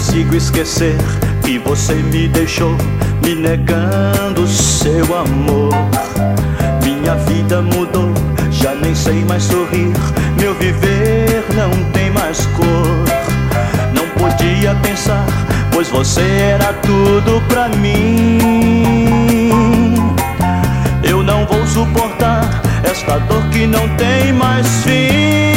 consigo esquecer que você me deixou, me negando seu amor. Minha vida mudou, já nem sei mais sorrir, meu viver não tem mais cor. Não podia pensar, pois você era tudo pra mim. Eu não vou suportar esta dor que não tem mais fim.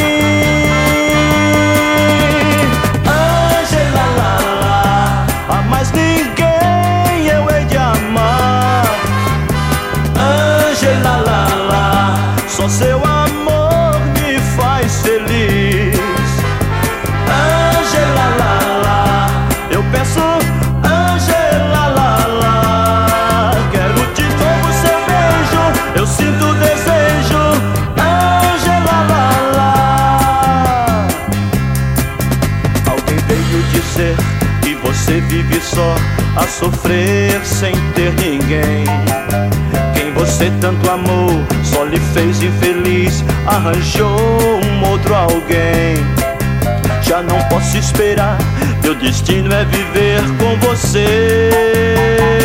Ângela, lá, lá, a mais ninguém eu hei de amar. Ângela, lá, lá, só seu amor me faz feliz. Ângela, lá, lá, eu peço, Ângela, lá, lá, quero de novo seu beijo, eu sinto desejo. Ângela, lá, lá. Alguém veio dizer que você vive só a sofrer sem ter ninguém. Quem você tanto amou só lhe fez infeliz, arranjou um outro alguém. Já não posso esperar, meu destino é viver com você.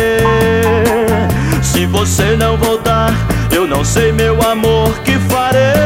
Se você não voltar, eu não sei, meu amor, que farei.